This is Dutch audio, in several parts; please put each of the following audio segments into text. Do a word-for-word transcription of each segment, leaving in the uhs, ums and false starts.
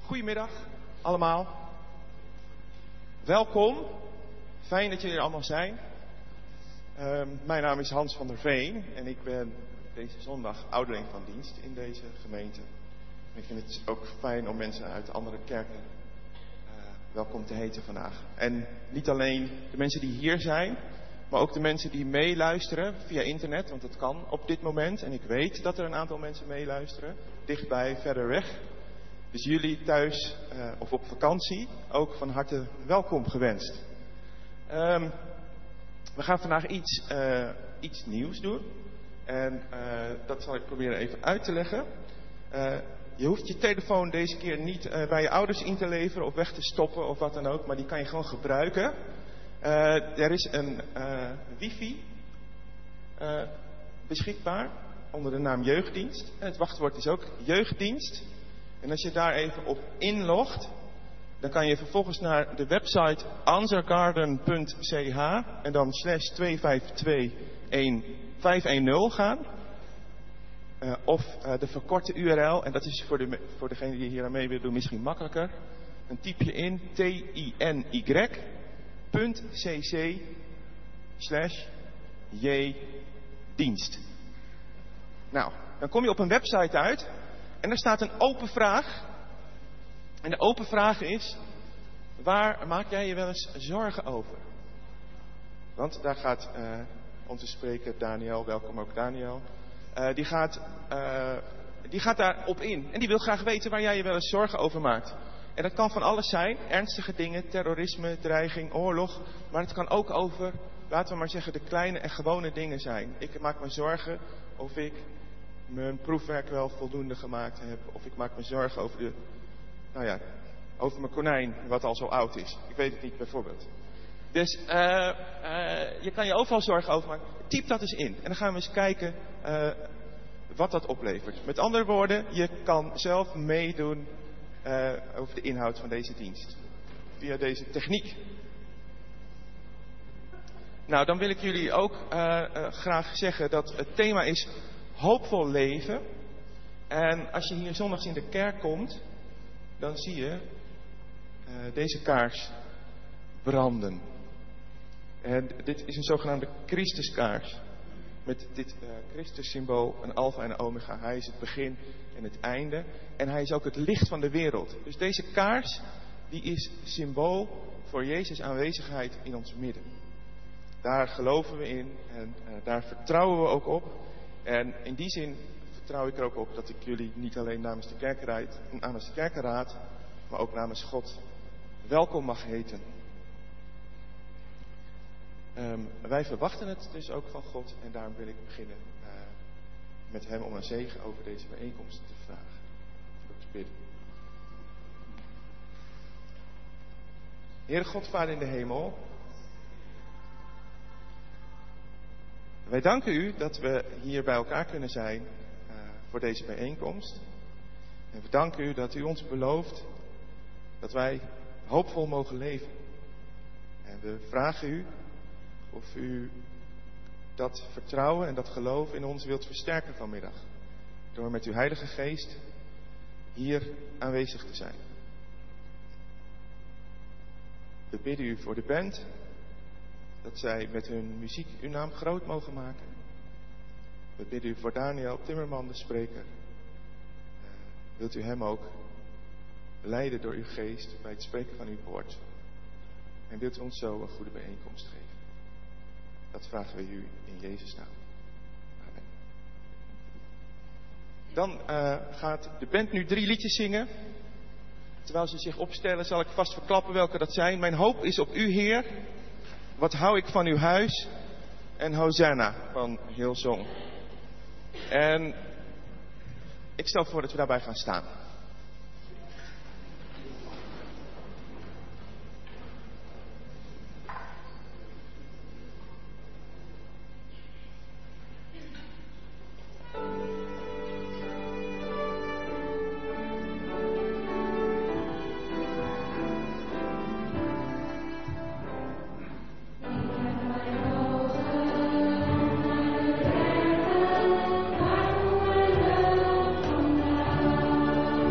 Goedemiddag allemaal. Welkom. Fijn dat jullie er allemaal zijn. Uh, mijn naam is Hans van der Veen en ik ben deze zondag ouderling van dienst in deze gemeente. En ik vind het ook fijn om mensen uit andere kerken uh, welkom te heten vandaag. En niet alleen de mensen die hier zijn, maar ook de mensen die meeluisteren via internet, want dat kan op dit moment. En ik weet dat er een aantal mensen meeluisteren, dichtbij, verder weg. Dus jullie thuis uh, of op vakantie ook van harte welkom gewenst. Um, we gaan vandaag iets, uh, iets nieuws doen. En uh, dat zal ik proberen even uit te leggen. Uh, je hoeft je telefoon deze keer niet uh, bij je ouders in te leveren of weg te stoppen of wat dan ook. Maar die kan je gewoon gebruiken. Uh, er is een uh, wifi uh, beschikbaar onder de naam Jeugddienst. En het wachtwoord is ook Jeugddienst. En als je daar even op inlogt, dan kan je vervolgens naar de website answergarden punt c h en dan slash twee vijf twee vijf een nul gaan. Uh, of uh, de verkorte U R L, en dat is voor, de, voor degene die hier aan mee wil doen misschien makkelijker. Dan typ je in tiny punt cc slash jdienst. Nou, dan kom je op een website uit en er staat een open vraag. En de open vraag is, waar maak jij je wel eens zorgen over? Want daar gaat uh, onze spreker Daniel, welkom ook Daniel, uh, die, gaat, uh, die gaat daarop in. En die wil graag weten waar jij je wel eens zorgen over maakt. En dat kan van alles zijn, ernstige dingen, terrorisme, dreiging, oorlog. Maar het kan ook over, laten we maar zeggen, de kleine en gewone dingen zijn. Ik maak me zorgen of ik mijn proefwerk wel voldoende gemaakt heb. Of ik maak me zorgen over de... Nou ja, over mijn konijn, wat al zo oud is. Ik weet het niet, bijvoorbeeld. Dus uh, uh, je kan je overal zorgen over maken. Typ dat eens in. En dan gaan we eens kijken uh, wat dat oplevert. Met andere woorden, je kan zelf meedoen uh, over de inhoud van deze dienst. Via deze techniek. Nou, dan wil ik jullie ook uh, uh, graag zeggen dat het thema is hoopvol leven. En als je hier zondags in de kerk komt, dan zie je uh, deze kaars branden. En dit is een zogenaamde Christuskaars. Met dit uh, Christus-symbool, een alfa en een omega. Hij is het begin en het einde. En hij is ook het licht van de wereld. Dus deze kaars, die is symbool voor Jezus' aanwezigheid in ons midden. Daar geloven we in en uh, daar vertrouwen we ook op. En in die zin vertrouw ik er ook op dat ik jullie niet alleen namens de kerkenraad, namens de kerkenraad, maar ook namens God welkom mag heten. Um, wij verwachten het dus ook van God en daarom wil ik beginnen uh, met hem om een zegen over deze bijeenkomst te vragen. Voor te bidden. Heere God, Vader in de hemel, wij danken u dat we hier bij elkaar kunnen zijn uh, voor deze bijeenkomst. En we danken u dat u ons belooft dat wij hoopvol mogen leven. En we vragen u of u dat vertrouwen en dat geloof in ons wilt versterken vanmiddag. Door met uw Heilige Geest hier aanwezig te zijn. We bidden u voor de band, dat zij met hun muziek uw naam groot mogen maken. We bidden u voor Daniel Timmerman, de spreker. Uh, wilt u hem ook leiden door uw geest bij het spreken van uw woord. En wilt u ons zo een goede bijeenkomst geven. Dat vragen we u in Jezus' naam. Amen. Dan uh, gaat de band nu drie liedjes zingen. Terwijl ze zich opstellen zal ik vast verklappen welke dat zijn. Mijn hoop is op u, Heer. Wat hou ik van uw huis? En Hosanna van Hillsong. En ik stel voor dat we daarbij gaan staan. Thank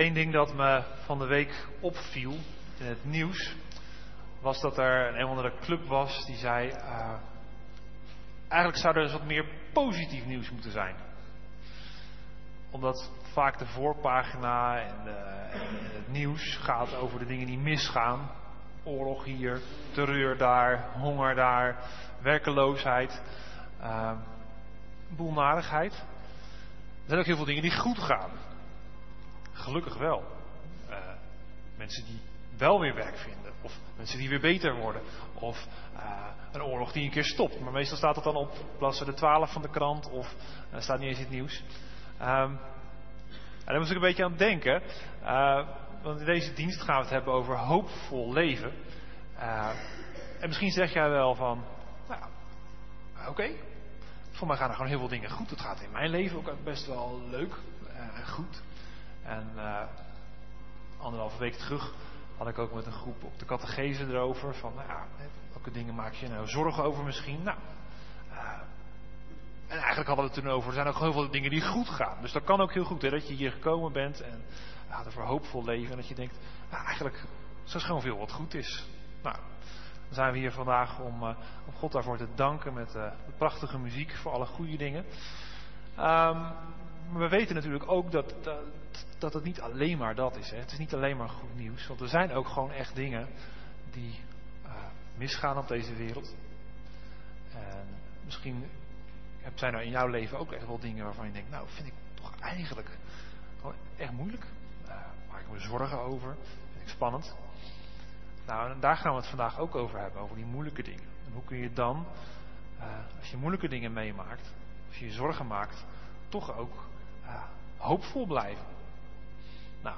Eén ding dat me van de week opviel in het nieuws, was dat er een, een of andere club was die zei, uh, eigenlijk zou er dus wat meer positief nieuws moeten zijn. Omdat vaak de voorpagina en, de, en het nieuws gaat over de dingen die misgaan. Oorlog hier, terreur daar, honger daar, werkeloosheid, uh, boelnarigheid. Er zijn ook heel veel dingen die goed gaan. Gelukkig wel. Uh, mensen die wel weer werk vinden. Of mensen die weer beter worden. Of uh, een oorlog die een keer stopt. Maar meestal staat het dan op bladzijde twaalf van de krant. Of uh, staat niet eens in het nieuws. Um, en daar moest ik een beetje aan denken. Uh, want in deze dienst gaan we het hebben over hoopvol leven. Uh, en misschien zeg jij wel van... Nou, oké. Okay. Voor mij gaan er gewoon heel veel dingen goed. Het gaat in mijn leven ook best wel leuk en uh, goed. En uh, anderhalve week terug had ik ook met een groep op de catechese erover. Van, nou ja, welke dingen maak je nou zorgen over misschien? Nou, uh, en eigenlijk hadden we het toen over, er zijn ook heel veel dingen die goed gaan. Dus dat kan ook heel goed, hè, dat je hier gekomen bent en ja, er voor hoopvol leven. En dat je denkt, nou, eigenlijk is er gewoon veel wat goed is. Nou, dan zijn we hier vandaag om, uh, om God daarvoor te danken met uh, de prachtige muziek voor alle goede dingen. Um, maar we weten natuurlijk ook dat, dat, dat het niet alleen maar dat is. Hè. Het is niet alleen maar goed nieuws. Want er zijn ook gewoon echt dingen die uh, misgaan op deze wereld. En misschien zijn er in jouw leven ook echt wel dingen waarvan je denkt, nou vind ik toch eigenlijk gewoon echt moeilijk. Uh, maak ik me zorgen over. Vind ik spannend. Nou, en daar gaan we het vandaag ook over hebben. Over die moeilijke dingen. En hoe kun je dan, uh, als je moeilijke dingen meemaakt, als je je zorgen maakt, toch ook uh, hoopvol blijven. Nou,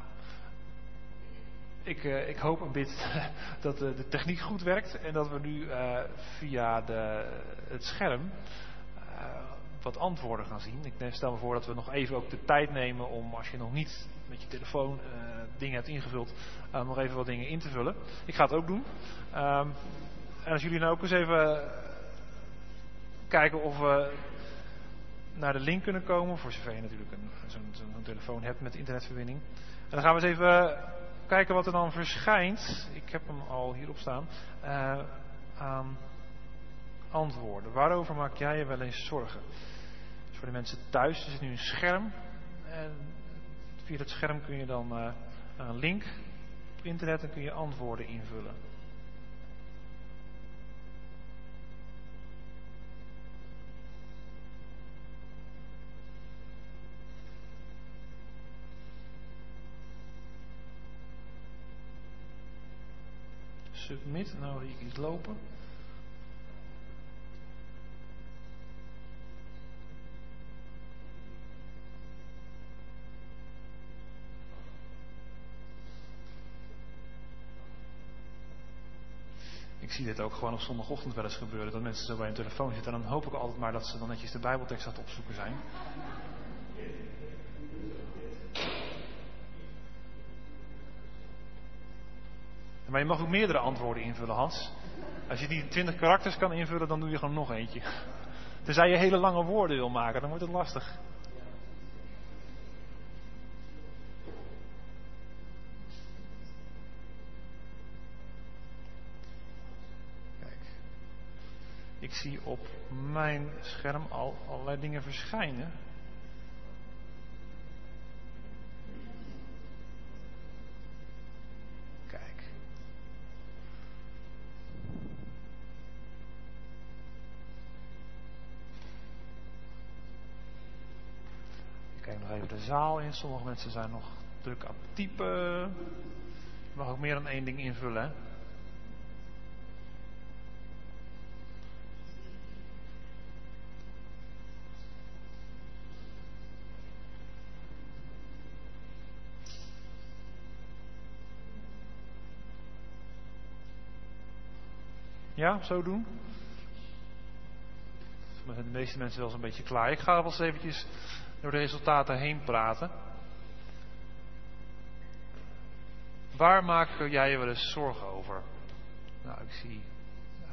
ik, uh, ik hoop een beetje dat uh, de techniek goed werkt en dat we nu uh, via de, het scherm uh, wat antwoorden gaan zien. Ik stel me voor dat we nog even ook de tijd nemen om, als je nog niet met je telefoon uh, dingen hebt ingevuld, uh, nog even wat dingen in te vullen. Ik ga het ook doen. Um, en als jullie nou ook eens even kijken of we naar de link kunnen komen, voor zover je natuurlijk een, zo'n, zo'n telefoon hebt met internetverbinding. En dan gaan we eens even kijken wat er dan verschijnt. Ik heb hem al hierop staan. Uh, aan antwoorden. Waarover maak jij je wel eens zorgen? Dus voor de mensen thuis is het nu een scherm. En via dat scherm kun je dan uh, een link op internet en kun je antwoorden invullen. Submit, nou zie ik iets lopen. Ik zie dit ook gewoon op zondagochtend wel eens gebeuren, dat mensen zo bij hun telefoon zitten. En dan hoop ik altijd maar dat ze dan netjes de Bijbeltekst aan het opzoeken zijn. Maar je mag ook meerdere antwoorden invullen, Hans. Als je die twintig karakters kan invullen, dan doe je gewoon nog eentje. Tenzij je hele lange woorden wil maken, dan wordt het lastig. Kijk. Ik zie op mijn scherm al allerlei dingen verschijnen. Kijk nog even de zaal in. Sommige mensen zijn nog druk aan het typen. Je mag ook meer dan één ding invullen, hè? Ja, zo doen. Dan zijn de meeste mensen wel eens een beetje klaar. Ik ga wel eens eventjes door de resultaten heen praten. Waar maak jij je wel eens zorgen over? Nou, ik zie uh,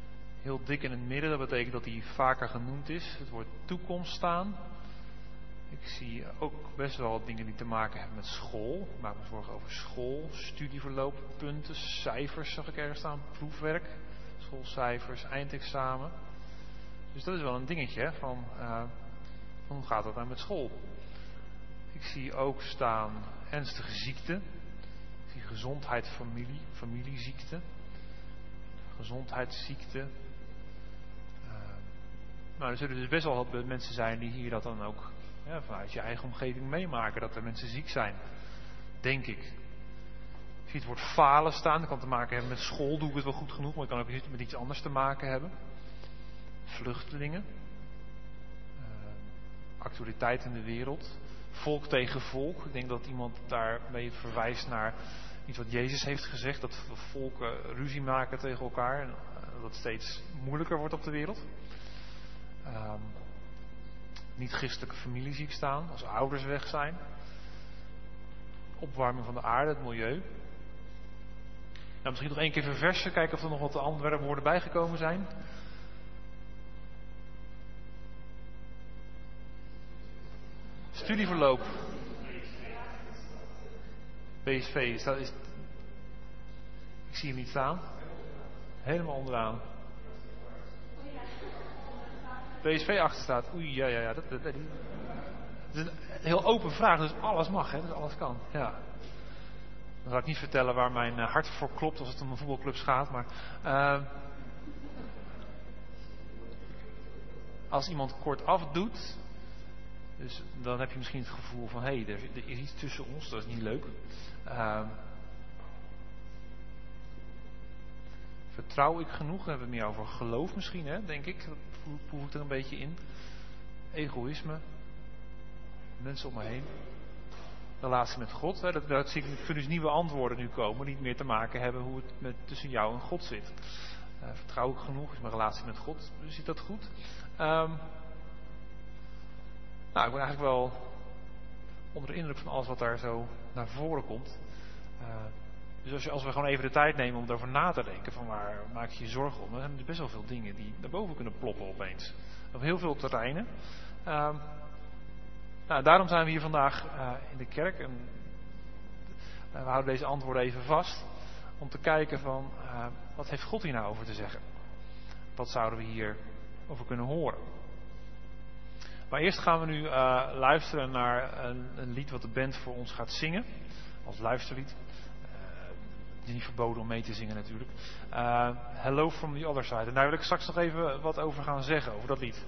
heel dik in het midden. Dat betekent dat die vaker genoemd is. Het woord toekomst staan. Ik zie ook best wel wat dingen die te maken hebben met school. Ik maak me zorgen over school, studieverloop, punten, cijfers zag ik ergens staan, proefwerk, schoolcijfers, eindexamen. Dus dat is wel een dingetje, van, uh, van hoe gaat dat nou met school? Ik zie ook staan ernstige ziekte. Ik zie gezondheid, familie, familieziekte, gezondheidsziekte. Uh, nou, er zullen dus best wel wat mensen zijn die hier dat dan ook ja, vanuit je eigen omgeving meemaken, dat er mensen ziek zijn. Denk ik. Ik zie het woord falen staan. Dat kan te maken hebben met school, doe ik het wel goed genoeg, maar het kan ook met iets anders te maken hebben. Vluchtelingen. Uh, actualiteit in de wereld. Volk tegen volk. Ik denk dat iemand daarmee verwijst naar iets wat Jezus heeft gezegd. Dat volken ruzie maken tegen elkaar. En dat het steeds moeilijker wordt op de wereld. Um, niet christelijke familie zie ik staan. Als ouders weg zijn. Opwarming van de aarde, het milieu. Nou, misschien nog één keer verversen. Kijken of er nog wat andere woorden bijgekomen zijn. Studieverloop. P S V, is dat, is... ik zie hem niet staan. Helemaal onderaan. P S V achter staat. Oei, ja, ja, ja. Dat, dat, dat, het is een heel open vraag, dus alles mag, hè, dus alles kan. Ja. Dan zal ik niet vertellen waar mijn hart voor klopt als het om een voetbalclubs gaat, maar uh, als iemand kort af doet, dus dan heb je misschien het gevoel van, hé, hey, er, er is iets tussen ons, dat is niet leuk. Uh, vertrouw ik genoeg? Dan hebben we het meer over geloof misschien, hè, denk ik. Dat proef ik er een beetje in. Egoïsme. Mensen om me heen. Relatie met God. Hè, dat, dat zie ik, kunnen dus nieuwe antwoorden nu komen. Niet meer te maken hebben hoe het met, tussen jou en God zit. Uh, vertrouw ik genoeg? Is mijn relatie met God? Ziet dat goed? Um, nou, ik ben eigenlijk wel onder de indruk van alles wat daar zo naar voren komt. Uh, dus als, je, als we gewoon even de tijd nemen om erover na te denken, van waar maak je je zorgen om, dan hebben er best wel veel dingen die naar boven kunnen ploppen opeens. Op heel veel terreinen. Uh, nou, daarom zijn we hier vandaag uh, in de kerk. En, uh, we houden deze antwoorden even vast. Om te kijken van, uh, wat heeft God hier nou over te zeggen? Wat zouden we hier over kunnen horen? Maar eerst gaan we nu uh, luisteren naar een, een lied wat de band voor ons gaat zingen. Als luisterlied. Het is niet verboden om mee te zingen natuurlijk. Uh, Hello from the Other Side. En daar wil ik straks nog even wat over gaan zeggen, over dat lied.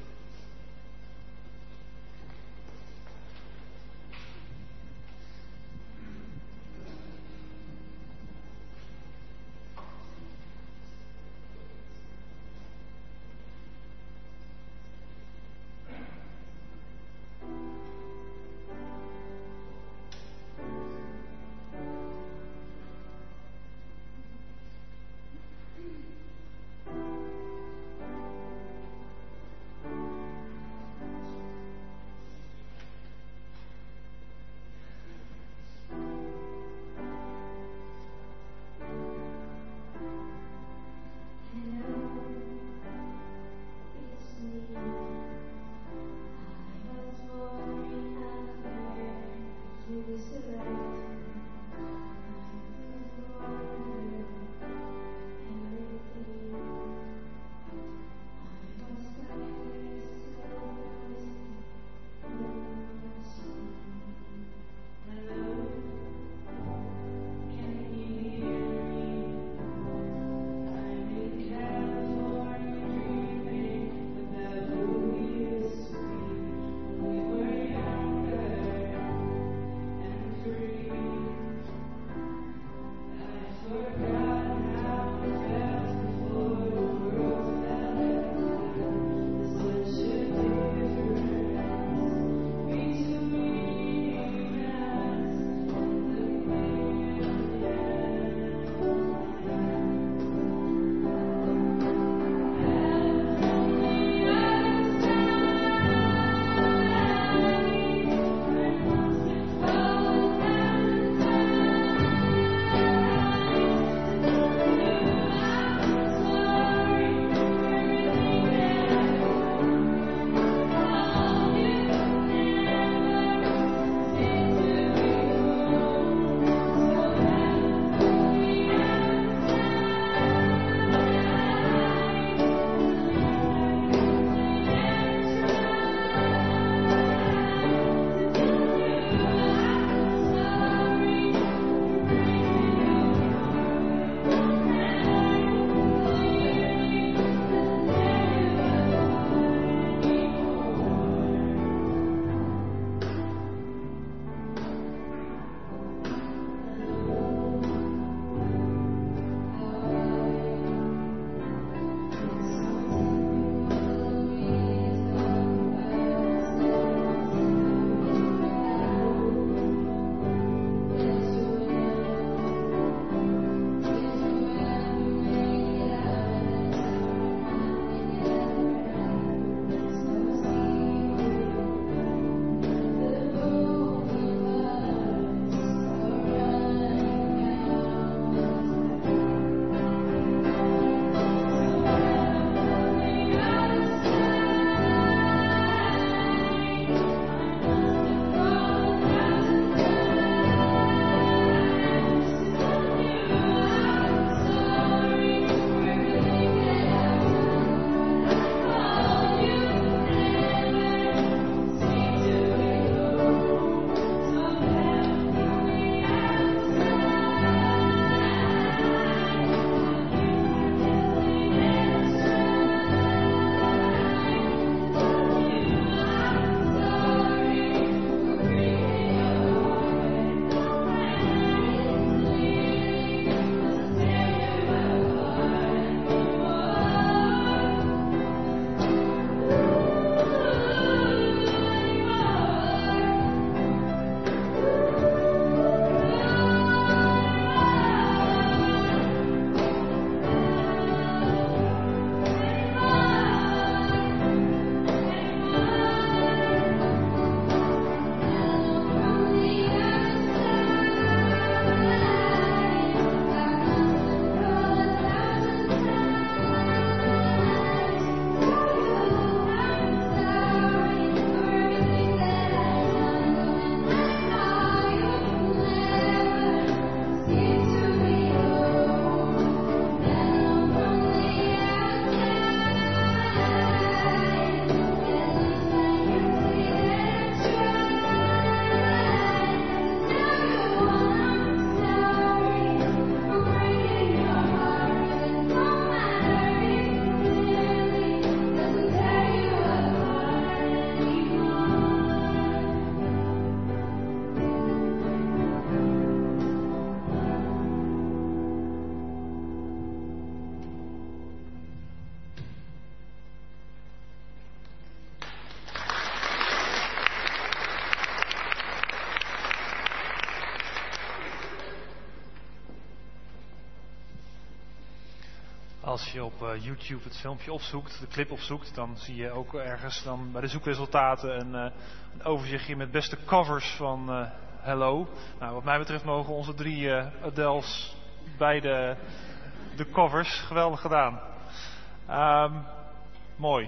als je op uh, YouTube het filmpje opzoekt, de clip opzoekt, dan zie je ook ergens dan bij de zoekresultaten een, uh, een overzichtje met beste covers van uh, Hello. Nou, wat mij betreft mogen onze drie uh, Adele's bij de, de covers. Geweldig gedaan. Um, mooi.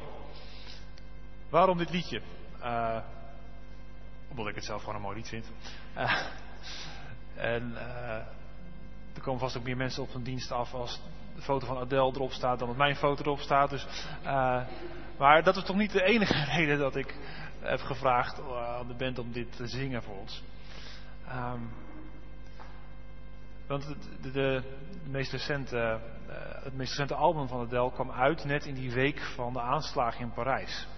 Waarom dit liedje? Uh, omdat ik het zelf gewoon een mooi lied vind. Uh, en uh, er komen vast ook meer mensen op een dienst af als de foto van Adele erop staat dan dat mijn foto erop staat. Dus, uh, maar dat is toch niet de enige reden dat ik heb gevraagd aan de band om dit te zingen voor ons. Um, want de, de, de meest recente, uh, het meest recente album van Adele kwam uit net in die week van de aanslagen in Parijs.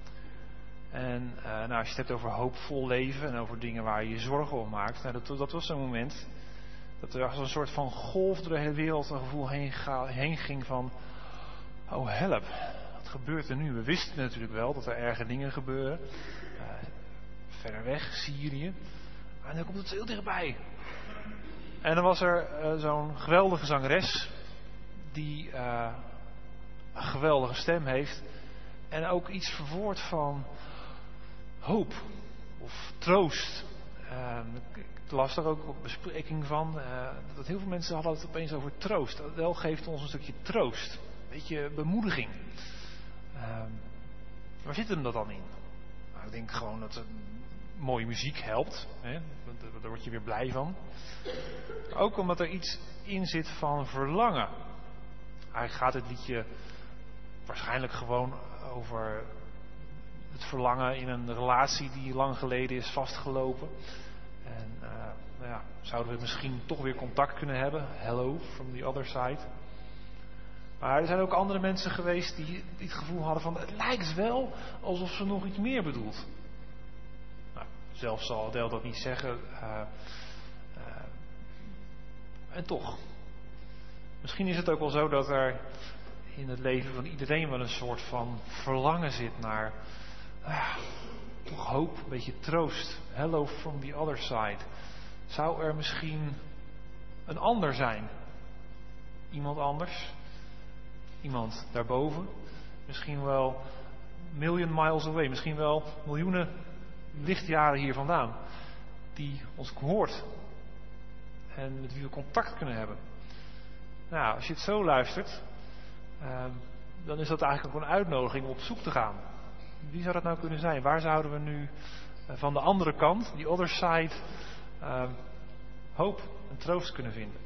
En uh, nou, als je het hebt over hoopvol leven en over dingen waar je je zorgen om maakt, nou, dat, dat was zo'n moment dat er als een soort van golf door de hele wereld een gevoel heen, ga, heen ging van, oh help, wat gebeurt er nu? We wisten natuurlijk wel dat er erge dingen gebeuren, uh, verder weg, Syrië, en dan komt het heel dichtbij. En dan was er uh, zo'n geweldige zangeres die uh, een geweldige stem heeft en ook iets verwoordt van hoop of troost. Uh, ik las er ook op bespreking van uh, dat heel veel mensen hadden het opeens over troost. Adele geeft ons een stukje troost, een beetje bemoediging. Uh, waar zit hem dat dan in? Nou, ik denk gewoon dat mooie muziek helpt. Hè? Daar word je weer blij van. Ook omdat er iets in zit van verlangen. Eigenlijk gaat het liedje waarschijnlijk gewoon over het verlangen in een relatie die lang geleden is vastgelopen. En uh, nou ja, zouden we misschien toch weer contact kunnen hebben. Hello from the other side. Maar er zijn ook andere mensen geweest die het gevoel hadden van, het lijkt wel alsof ze nog iets meer bedoelt. Nou, zelf zal Adele dat niet zeggen. Uh, uh, en toch. Misschien is het ook wel zo dat er in het leven van iedereen wel een soort van verlangen zit naar uh, toch hoop, een beetje troost. Hello from the other side. Zou er misschien een ander zijn? Iemand anders? Iemand daarboven? Misschien wel million miles away. Misschien wel miljoenen lichtjaren hier vandaan. Die ons hoort. En met wie we contact kunnen hebben. Nou, als je het zo luistert, uh, dan is dat eigenlijk ook een uitnodiging om op zoek te gaan. Wie zou dat nou kunnen zijn? Waar zouden we nu uh, van de andere kant, die other side, uh, hoop en troost kunnen vinden?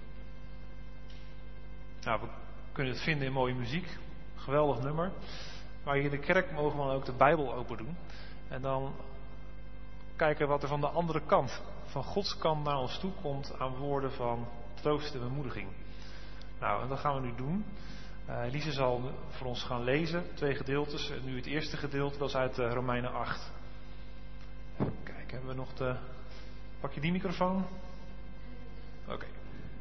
Nou, we kunnen het vinden in mooie muziek. Geweldig nummer. Maar hier in de kerk mogen we dan ook de Bijbel open doen. En dan kijken wat er van de andere kant, van Gods kant naar ons toe komt aan woorden van troost en bemoediging. Nou, en dat gaan we nu doen. Uh, Lise zal voor ons gaan lezen, twee gedeeltes. En nu het eerste gedeelte, dat is uit uh, Romeinen acht. Kijk, hebben we nog de... Pak je die microfoon? Oké. Okay.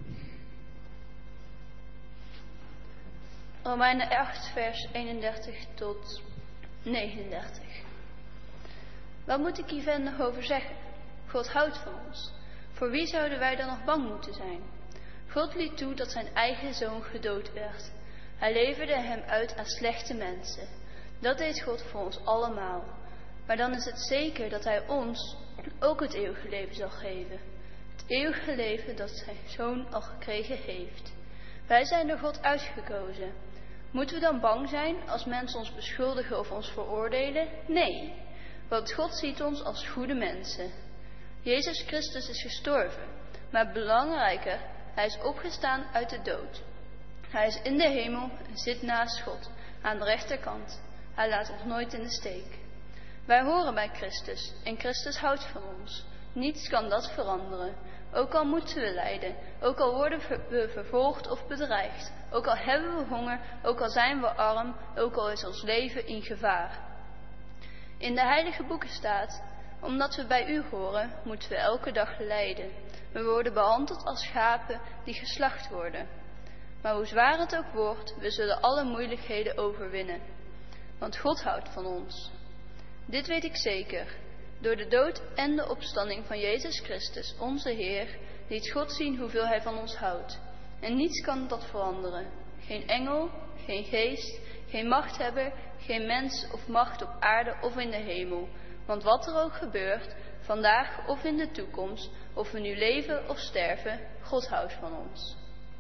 Romeinen acht, vers eenendertig tot negenendertig. Wat moet ik hier verder nog over zeggen? God houdt van ons. Voor wie zouden wij dan nog bang moeten zijn? God liet toe dat zijn eigen zoon gedood werd. Hij leverde hem uit aan slechte mensen. Dat deed God voor ons allemaal. Maar dan is het zeker dat hij ons ook het eeuwige leven zal geven. Het eeuwige leven dat zijn zoon al gekregen heeft. Wij zijn door God uitgekozen. Moeten we dan bang zijn als mensen ons beschuldigen of ons veroordelen? Nee, want God ziet ons als goede mensen. Jezus Christus is gestorven, maar belangrijker, hij is opgestaan uit de dood. Hij is in de hemel en zit naast God, aan de rechterkant. Hij laat ons nooit in de steek. Wij horen bij Christus en Christus houdt van ons. Niets kan dat veranderen. Ook al moeten we lijden, ook al worden we vervolgd of bedreigd, ook al hebben we honger, ook al zijn we arm, ook al is ons leven in gevaar. In de heilige boeken staat, omdat we bij u horen, moeten we elke dag lijden. We worden behandeld als schapen die geslacht worden. Maar hoe zwaar het ook wordt, we zullen alle moeilijkheden overwinnen. Want God houdt van ons. Dit weet ik zeker. Door de dood en de opstanding van Jezus Christus, onze Heer, liet God zien hoeveel Hij van ons houdt. En niets kan dat veranderen. Geen engel, geen geest, geen machthebber, geen mens of macht op aarde of in de hemel. Want wat er ook gebeurt, vandaag of in de toekomst, of we nu leven of sterven, God houdt van ons.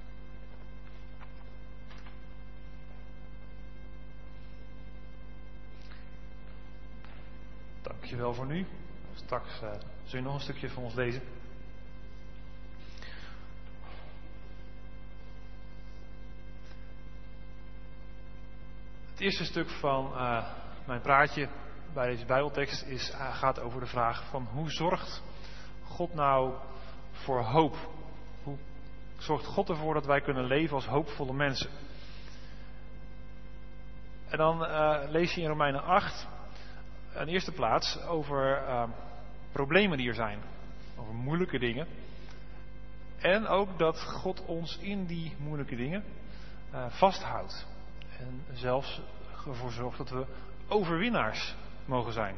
Dankjewel voor nu. Straks uh, zul je nog een stukje van ons lezen. Het eerste stuk van uh, mijn praatje bij deze Bijbeltekst is, uh, gaat over de vraag van hoe zorgt God nou voor hoop? Hoe zorgt God ervoor dat wij kunnen leven als hoopvolle mensen? En dan uh, lees je in Romeinen acht een eerste plaats over uh, problemen die er zijn. Over moeilijke dingen. En ook dat God ons in die moeilijke dingen uh, vasthoudt. En zelfs ervoor zorgt dat we overwinnaars mogen zijn.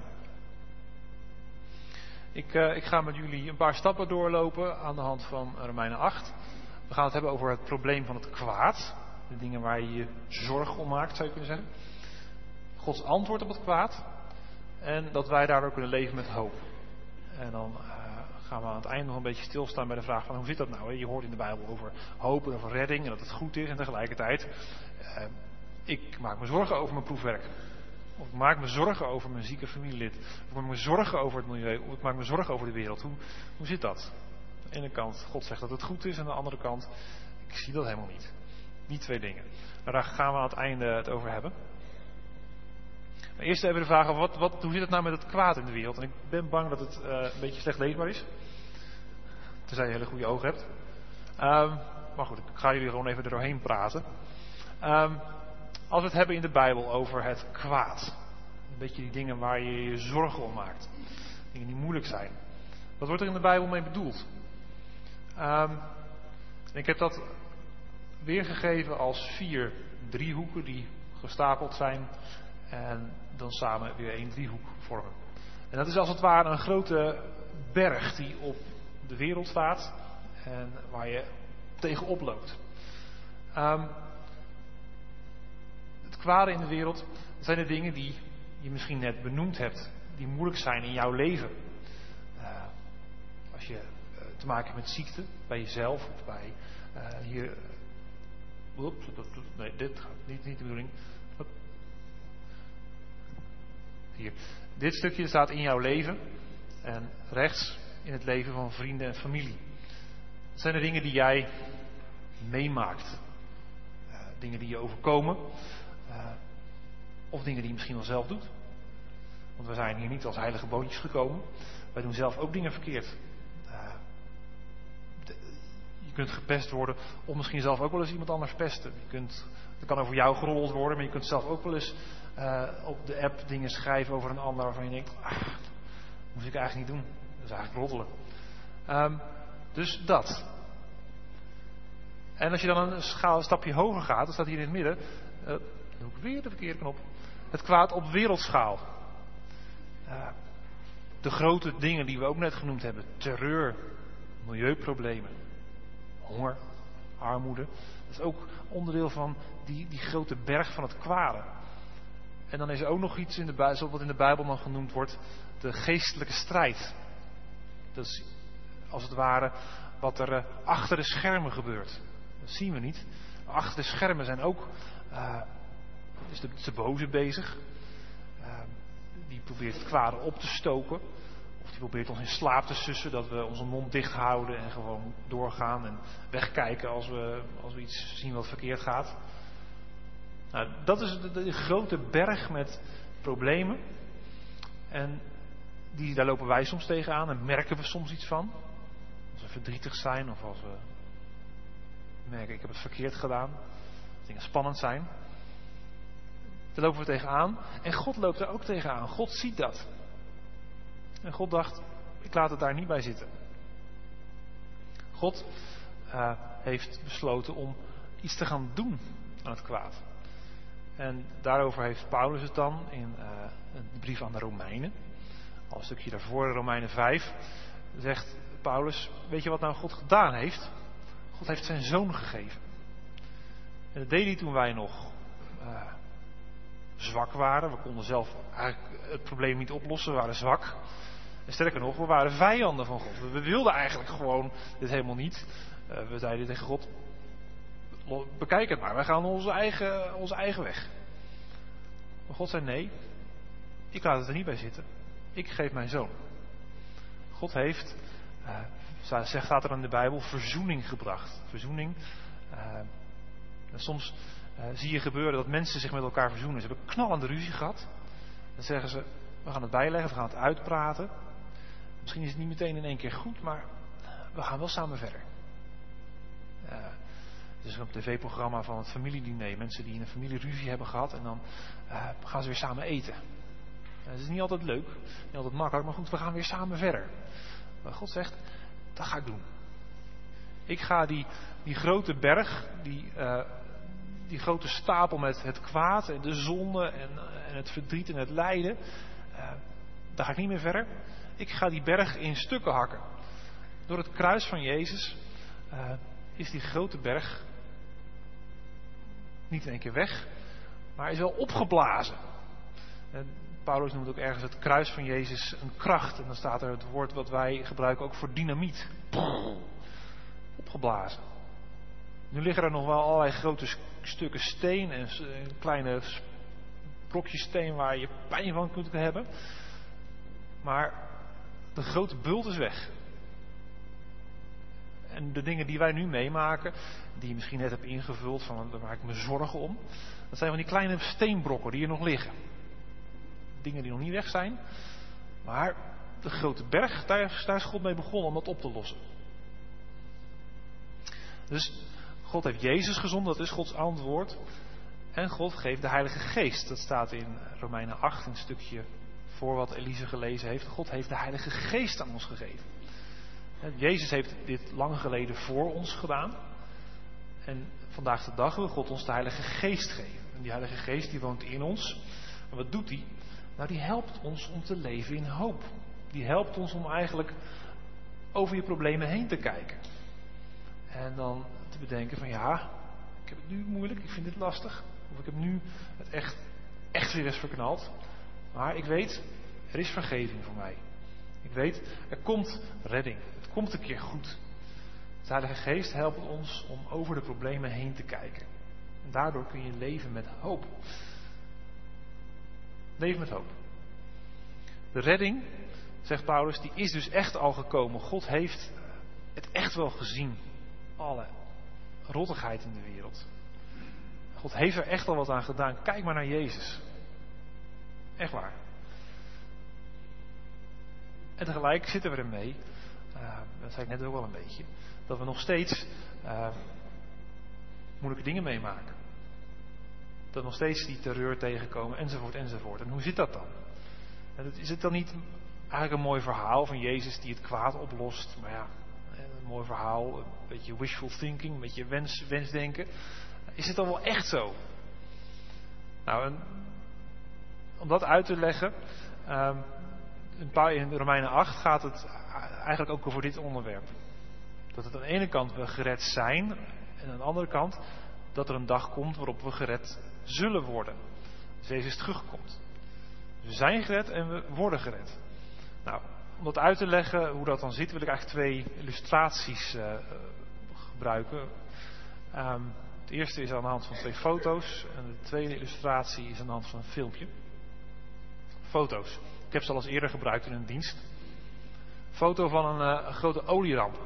Ik, uh, ik ga met jullie een paar stappen doorlopen aan de hand van Romeinen acht. We gaan het hebben over het probleem van het kwaad. De dingen waar je je zorgen om maakt, zou je kunnen zeggen. Gods antwoord op het kwaad. En dat wij daardoor kunnen leven met hoop. En dan uh, gaan we aan het einde nog een beetje stilstaan bij de vraag van hoe zit dat nou? Hè? Je hoort in de Bijbel over hoop en over redding en dat het goed is. En tegelijkertijd, uh, ik maak me zorgen over mijn proefwerk. Of ik maak me zorgen over mijn zieke familielid. Of ik maak me zorgen over het milieu. Of ik maak me zorgen over de wereld. Hoe, hoe zit dat? Aan de ene kant, God zegt dat het goed is. En aan de andere kant, ik zie dat helemaal niet. Die twee dingen. Maar daar gaan we aan het einde het over hebben. Maar eerst even de vraag, wat, wat, hoe zit het nou met het kwaad in de wereld? En ik ben bang dat het uh, een beetje slecht leesbaar is. Tenzij je hele goede ogen hebt. Um, maar goed, ik ga jullie gewoon even er doorheen praten. Um, als we het hebben in de Bijbel over het kwaad. Een beetje die dingen waar je je zorgen om maakt. Dingen die moeilijk zijn. Wat wordt er in de Bijbel mee bedoeld? Um, ik heb dat weergegeven als vier driehoeken die gestapeld zijn. En dan samen weer één driehoek vormen. En dat is als het ware een grote berg die op de wereld staat. En waar je tegenop loopt. Um, het kwade in de wereld zijn de dingen die je misschien net benoemd hebt. Die moeilijk zijn in jouw leven. Uh, als je uh, te maken hebt met ziekte. Bij jezelf of bij uh, hier. Uh, oeps, nee, dit gaat niet, niet de bedoeling. Hier. Dit stukje staat in jouw leven en rechts in het leven van vrienden en familie. Dat zijn de dingen die jij meemaakt. Uh, dingen die je overkomen. Uh, of dingen die je misschien wel zelf doet. Want we zijn hier niet als heilige boontjes gekomen. Wij doen zelf ook dingen verkeerd. Uh, de, je kunt gepest worden of misschien zelf ook wel eens iemand anders pesten. Je kunt, het kan over jou gerold worden, maar je kunt zelf ook wel eens Uh, op de app dingen schrijven over een ander waarvan je denkt, ah, dat moet ik eigenlijk niet doen. Dat is eigenlijk roddelen. Um, dus dat. En als je dan een, schaal, een stapje hoger gaat, dan staat hier in het midden, uh, dan doe ik weer de verkeerde knop, het kwaad op wereldschaal. Uh, de grote dingen die we ook net genoemd hebben, terreur, milieuproblemen, honger, armoede. Dat is ook onderdeel van die, die grote berg van het kwade. En dan is er ook nog iets in de Bijbel, wat in de Bijbel dan genoemd wordt, de geestelijke strijd. Dat is als het ware wat er uh, achter de schermen gebeurt. Dat zien we niet. Achter de schermen zijn ook, uh, is de, de boze bezig. Uh, die probeert het kwade op te stoken. Of die probeert ons in slaap te sussen, dat we onze mond dicht houden en gewoon doorgaan en wegkijken als we, als we iets zien wat verkeerd gaat. Nou, dat is de, de grote berg met problemen. En die, daar lopen wij soms tegenaan en merken we soms iets van. Als we verdrietig zijn of als we merken ik heb het verkeerd gedaan. Als dingen spannend zijn. Daar lopen we tegenaan. En God loopt er ook tegenaan. God ziet dat. En God dacht, ik laat het daar niet bij zitten. God uh, heeft besloten om iets te gaan doen aan het kwaad. En daarover heeft Paulus het dan in uh, een brief aan de Romeinen. Al een stukje daarvoor, Romeinen vijf, zegt Paulus, weet je wat nou God gedaan heeft? God heeft zijn zoon gegeven. En dat deed hij toen wij nog uh, zwak waren. We konden zelf eigenlijk het probleem niet oplossen. We waren zwak. En sterker nog, we waren vijanden van God. We wilden eigenlijk gewoon dit helemaal niet. Uh, we zeiden tegen God, bekijk het maar. Wij gaan onze eigen, onze eigen weg. Maar God zei nee. Ik laat het er niet bij zitten. Ik geef mijn zoon. God heeft, uh, zegt staat er in de Bijbel, verzoening gebracht. Verzoening. Uh, soms uh, zie je gebeuren dat mensen zich met elkaar verzoenen. Ze hebben knallende ruzie gehad. Dan zeggen ze, we gaan het bijleggen, we gaan het uitpraten. Misschien is het niet meteen in één keer goed, maar we gaan wel samen verder. Uh, het is een tv-programma van het familiediner. Mensen die een familieruzie hebben gehad en dan uh, gaan ze weer samen eten. Het is niet altijd leuk, niet altijd makkelijk, maar goed, we gaan weer samen verder. Maar God zegt, dat ga ik doen. Ik ga die, die grote berg, die, uh, die grote stapel met het kwaad en de zonde en, en het verdriet en het lijden, uh, daar ga ik niet meer verder. Ik ga die berg in stukken hakken. Door het kruis van Jezus uh, is die grote berg niet in één keer weg, maar is wel opgeblazen. En Paulus noemt ook ergens het kruis van Jezus een kracht. En dan staat er het woord wat wij gebruiken ook voor dynamiet. Opgeblazen. Nu liggen er nog wel allerlei grote stukken steen en kleine blokjes steen waar je pijn van kunt hebben. Maar de grote bult is weg. En de dingen die wij nu meemaken, die je misschien net hebt ingevuld, van daar maak ik me zorgen om. Dat zijn van die kleine steenbrokken die er nog liggen. Dingen die nog niet weg zijn. Maar de grote berg, daar, daar is God mee begonnen om dat op te lossen. Dus God heeft Jezus gezonden, dat is Gods antwoord. En God geeft de Heilige Geest. Dat staat in Romeinen acht, een stukje voor wat Elise gelezen heeft. God heeft de Heilige Geest aan ons gegeven. Jezus heeft dit lang geleden voor ons gedaan. En vandaag de dag wil God ons de Heilige Geest geven. En die Heilige Geest die woont in ons. En wat doet die? Nou, die helpt ons om te leven in hoop. Die helpt ons om eigenlijk over je problemen heen te kijken. En dan te bedenken van ja, ik heb het nu moeilijk, ik vind dit lastig. Of ik heb nu het echt, echt weer eens verknald. Maar ik weet, er is vergeving voor mij. Ik weet, er komt redding. Het komt een keer goed. De Heilige Geest helpt ons om over de problemen heen te kijken. En daardoor kun je leven met hoop. Leven met hoop. De redding, zegt Paulus, die is dus echt al gekomen. God heeft het echt wel gezien. Alle rottigheid in de wereld. God heeft er echt al wat aan gedaan. Kijk maar naar Jezus. Echt waar. En tegelijk zitten we ermee, uh, dat zei ik net ook wel een beetje, dat we nog steeds uh, moeilijke dingen meemaken. Dat we nog steeds die terreur tegenkomen, enzovoort, enzovoort. En hoe zit dat dan? En is het dan niet eigenlijk een mooi verhaal van Jezus die het kwaad oplost? Maar ja, een mooi verhaal, een beetje wishful thinking, een beetje wens, wensdenken. Is het dan wel echt zo? Nou, en, om dat uit te leggen, um, in Romeinen acht gaat het eigenlijk ook over dit onderwerp. Dat het aan de ene kant we gered zijn, en aan de andere kant dat er een dag komt waarop we gered zullen worden. Dus Jezus terugkomt. We zijn gered en we worden gered. Nou, om dat uit te leggen hoe dat dan zit, wil ik eigenlijk twee illustraties uh, gebruiken. Um, het eerste is aan de hand van twee foto's en de tweede illustratie is aan de hand van een filmpje. Foto's. Ik heb ze al eens eerder gebruikt in een dienst. Foto van een, uh, een grote olieramp.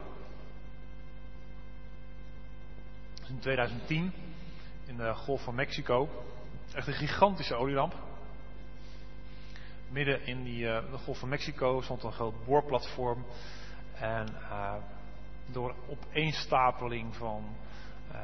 Dat is in tweeduizend tien in de Golf van Mexico. Echt een gigantische olieramp. Midden in die, uh, de Golf van Mexico stond een groot boorplatform. En uh, door opeenstapeling van uh,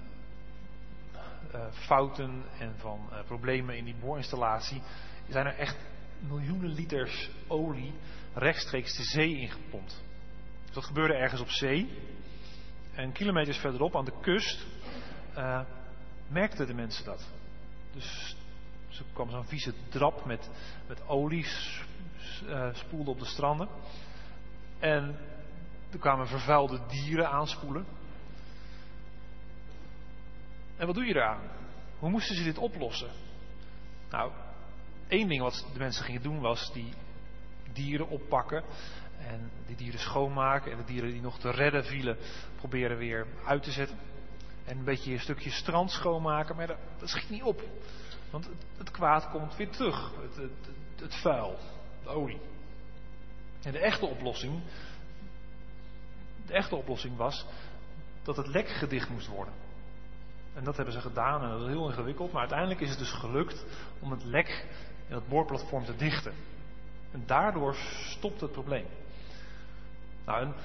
uh, fouten en van uh, problemen in die boorinstallatie zijn er echt miljoenen liters olie rechtstreeks de zee ingepompt. Dus dat gebeurde ergens op zee. En kilometers verderop aan de kust uh, merkten de mensen dat. Dus er kwam zo'n vieze drap met, met olie, uh, spoelde op de stranden. En er kwamen vervuilde dieren aanspoelen. En wat doe je eraan? Hoe moesten ze dit oplossen? Nou, één ding wat de mensen gingen doen was die dieren oppakken en die dieren schoonmaken en de dieren die nog te redden vielen proberen weer uit te zetten. En een beetje een stukje strand schoonmaken, maar dat, dat schiet niet op. Want het, het kwaad komt weer terug, het, het, het, het vuil, de olie. En de echte oplossing, de echte oplossing was dat het lek gedicht moest worden. En dat hebben ze gedaan en dat is heel ingewikkeld, maar uiteindelijk is het dus gelukt om het lek in het boorplatform te dichten. En daardoor stopt het probleem. Nou, en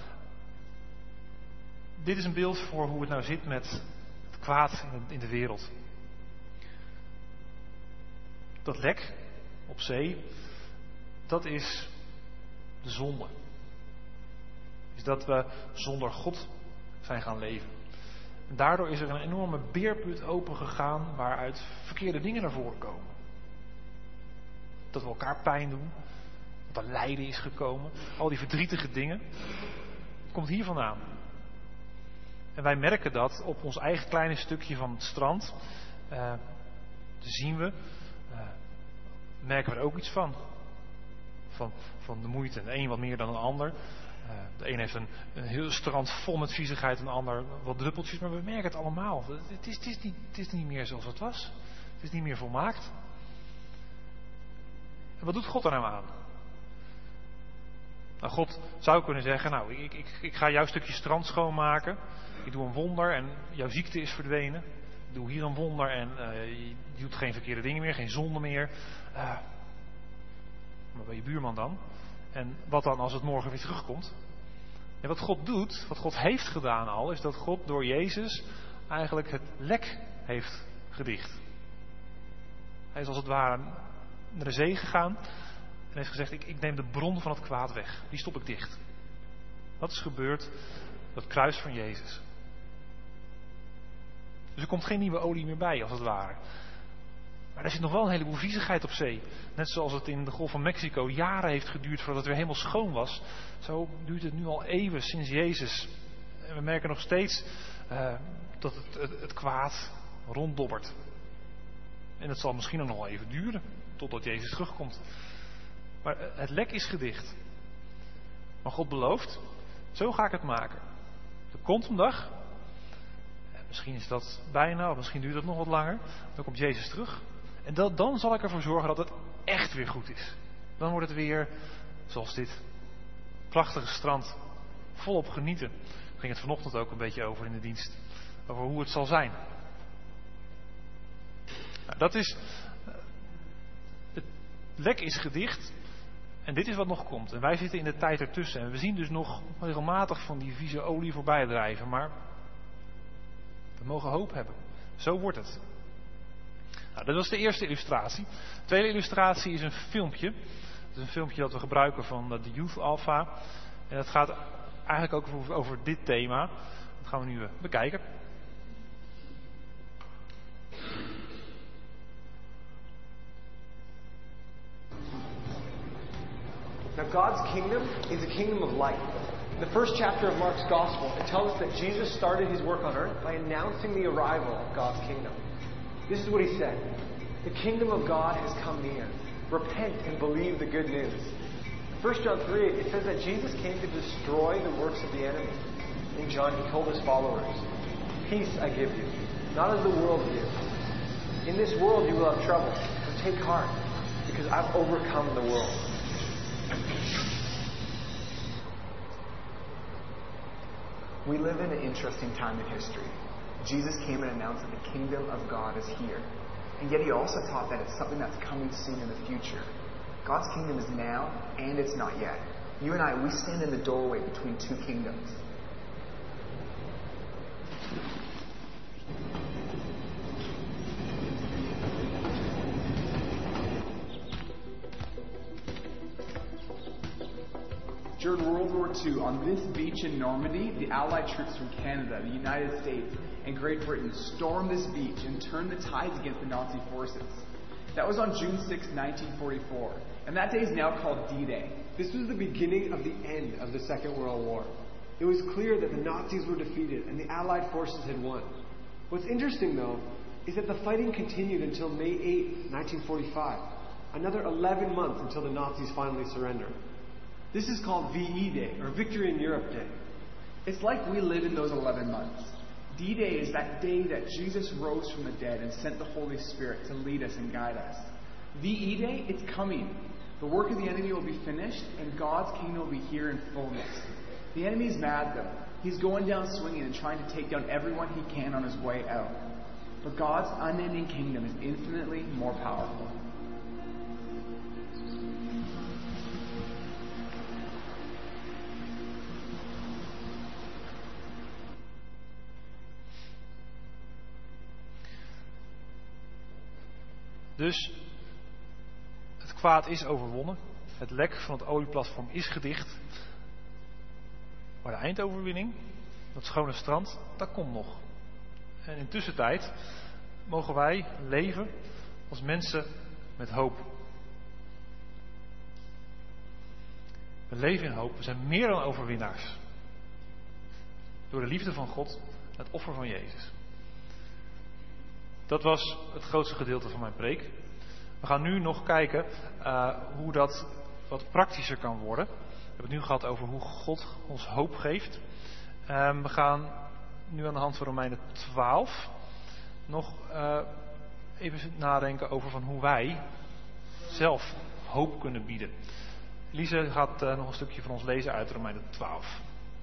dit is een beeld voor hoe het nou zit met het kwaad in de, in de wereld. Dat lek op zee, dat is de zonde. Is dat we zonder God zijn gaan leven. En daardoor is er een enorme beerput opengegaan waaruit verkeerde dingen naar voren komen. Dat we elkaar pijn doen. Dat er lijden is gekomen. Al die verdrietige dingen. Het komt hier vandaan. En wij merken dat op ons eigen kleine stukje van het strand. Uh, zien we. Uh, merken we er ook iets van. Van, van de moeite. En de een wat meer dan een ander. Uh, de een heeft een, een heel strand vol met viezigheid. En de ander wat druppeltjes. Maar we merken het allemaal. Het is, het is, niet, het is niet meer zoals het was. Het is niet meer volmaakt. En wat doet God er nou aan? Nou, God zou kunnen zeggen, nou, ik, ik, ik ga jouw stukje strand schoonmaken. Ik doe een wonder en jouw ziekte is verdwenen. Ik doe hier een wonder en uh, je doet geen verkeerde dingen meer, geen zonde meer. Uh, maar bij je buurman dan? En wat dan als het morgen weer terugkomt? En wat God doet, wat God heeft gedaan al, is dat God door Jezus eigenlijk het lek heeft gedicht. Hij is als het ware naar de zee gegaan en heeft gezegd, ik, ik neem de bron van het kwaad weg. Die stop ik dicht. Wat is gebeurd? Dat kruis van Jezus. Dus er komt geen nieuwe olie meer bij, als het ware. Maar er zit nog wel een heleboel viezigheid op zee. Net zoals het in de Golf van Mexico jaren heeft geduurd voordat het weer helemaal schoon was. Zo duurt het nu al eeuwen sinds Jezus. En we merken nog steeds uh, dat het, het, het kwaad ronddobbert. En het zal misschien ook nog wel even duren, totdat Jezus terugkomt. Maar het lek is gedicht. Maar God belooft, zo ga ik het maken. Er komt een dag, misschien is dat bijna, of misschien duurt dat nog wat langer. Dan komt Jezus terug. En dat, dan zal ik ervoor zorgen dat het echt weer goed is. Dan wordt het weer zoals dit. Prachtige strand. Volop genieten. Daar ging het vanochtend ook een beetje over in de dienst. Over hoe het zal zijn. Nou, dat is... Het lek is gedicht. En dit is wat nog komt. En wij zitten in de tijd ertussen. En we zien dus nog regelmatig van die vieze olie voorbij drijven. Maar we mogen hoop hebben. Zo wordt het. Nou, dat was de eerste illustratie. De tweede illustratie is een filmpje. Het is een filmpje dat we gebruiken van de Youth Alpha. En dat gaat eigenlijk ook over, over dit thema. Dat gaan we nu bekijken. Now, God's kingdom is a kingdom of light. In the first chapter of Mark's Gospel, it tells us that Jesus started his work on earth by announcing the arrival of God's kingdom. This is what he said. The kingdom of God has come near. Repent and believe the good news. In First John three, it says that Jesus came to destroy the works of the enemy. In John, he told his followers, peace I give you, not as the world gives. In this world you will have trouble, but take heart, because I've overcome the world. We live in an interesting time in history. Jesus came and announced that the kingdom of God is here. And yet he also taught that it's something that's coming soon in the future. God's kingdom is now, and it's not yet. You and I, we stand in the doorway between two kingdoms. During World War Two, on this beach in Normandy, the Allied troops from Canada, the United States, and Great Britain stormed this beach and turned the tides against the Nazi forces. That was on June sixth, nineteen forty-four, and that day is now called D-Day. This was the beginning of the end of the Second World War. It was clear that the Nazis were defeated and the Allied forces had won. What's interesting, though, is that the fighting continued until May eighth, nineteen forty-five. Another eleven months until the Nazis finally surrendered. This is called V E Day, or Victory in Europe Day. It's like we live in those eleven months. D-Day is that day that Jesus rose from the dead and sent the Holy Spirit to lead us and guide us. V E Day, it's coming. The work of the enemy will be finished, and God's kingdom will be here in fullness. The enemy's mad, though. He's going down swinging and trying to take down everyone he can on his way out. But God's unending kingdom is infinitely more powerful. Dus het kwaad is overwonnen. Het lek van het olieplatform is gedicht. Maar de eindoverwinning, dat schone strand, dat komt nog. En in tussentijd mogen wij leven als mensen met hoop. We leven in hoop. We zijn meer dan overwinnaars. Door de liefde van God en het offer van Jezus. Dat was het grootste gedeelte van mijn preek. We gaan nu nog kijken uh, hoe dat wat praktischer kan worden. We hebben het nu gehad over hoe God ons hoop geeft. Um, we gaan nu aan de hand van Romeinen twaalf nog uh, even nadenken over van hoe wij zelf hoop kunnen bieden. Lise gaat uh, nog een stukje van ons lezen uit Romeinen twaalf.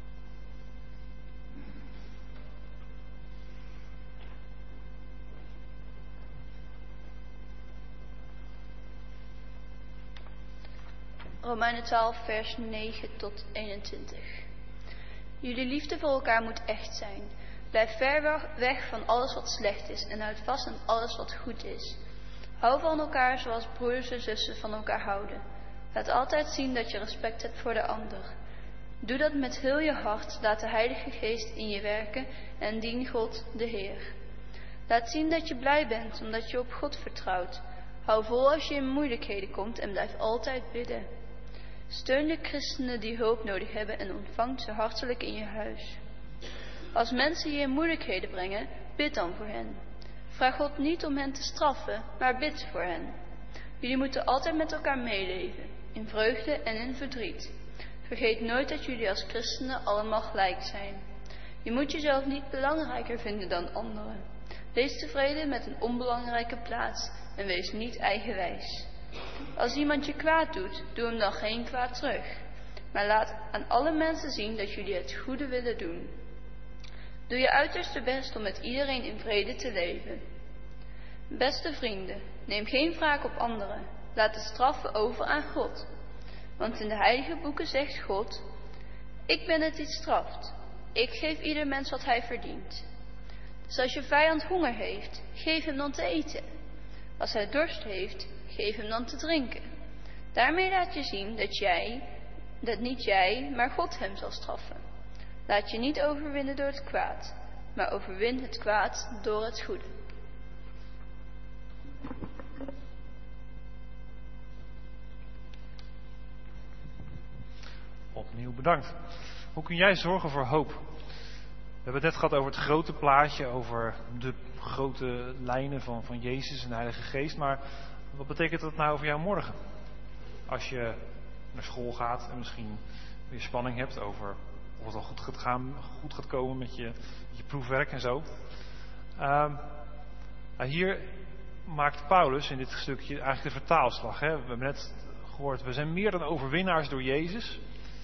Romeinen twaalf, vers negen tot eenentwintig. Jullie liefde voor elkaar moet echt zijn. Blijf ver weg van alles wat slecht is en houd vast aan alles wat goed is. Hou van elkaar zoals broers en zussen van elkaar houden. Laat altijd zien dat je respect hebt voor de ander. Doe dat met heel je hart, laat de Heilige Geest in je werken en dien God de Heer. Laat zien dat je blij bent omdat je op God vertrouwt. Hou vol als je in moeilijkheden komt en blijf altijd bidden. Steun de christenen die hulp nodig hebben en ontvang ze hartelijk in je huis. Als mensen je in moeilijkheden brengen, bid dan voor hen. Vraag God niet om hen te straffen, maar bid voor hen. Jullie moeten altijd met elkaar meeleven, in vreugde en in verdriet. Vergeet nooit dat jullie als christenen allemaal gelijk zijn. Je moet jezelf niet belangrijker vinden dan anderen. Wees tevreden met een onbelangrijke plaats en wees niet eigenwijs. Als iemand je kwaad doet, doe hem dan geen kwaad terug. Maar laat aan alle mensen zien dat jullie het goede willen doen. Doe je uiterste best om met iedereen in vrede te leven. Beste vrienden, neem geen wraak op anderen. Laat de straffen over aan God. Want in de heilige boeken zegt God: ik ben het die straft. Ik geef ieder mens wat hij verdient. Dus als je vijand honger heeft, geef hem dan te eten. Als hij dorst heeft, geef hem dan te drinken. Daarmee laat je zien dat jij, dat niet jij, maar God hem zal straffen. Laat je niet overwinnen door het kwaad, maar overwin het kwaad door het goede. Opnieuw bedankt. Hoe kun jij zorgen voor hoop? We hebben het net gehad over het grote plaatje, over de grote lijnen van, van Jezus en de Heilige Geest. Maar wat betekent dat nou voor jou morgen? Als je naar school gaat en misschien weer spanning hebt over of het al goed gaat, gaan, goed gaat komen met je, met je proefwerk en zo. Uh, nou hier maakt Paulus in dit stukje eigenlijk de vertaalslag. Hè? We hebben net gehoord, we zijn meer dan overwinnaars door Jezus.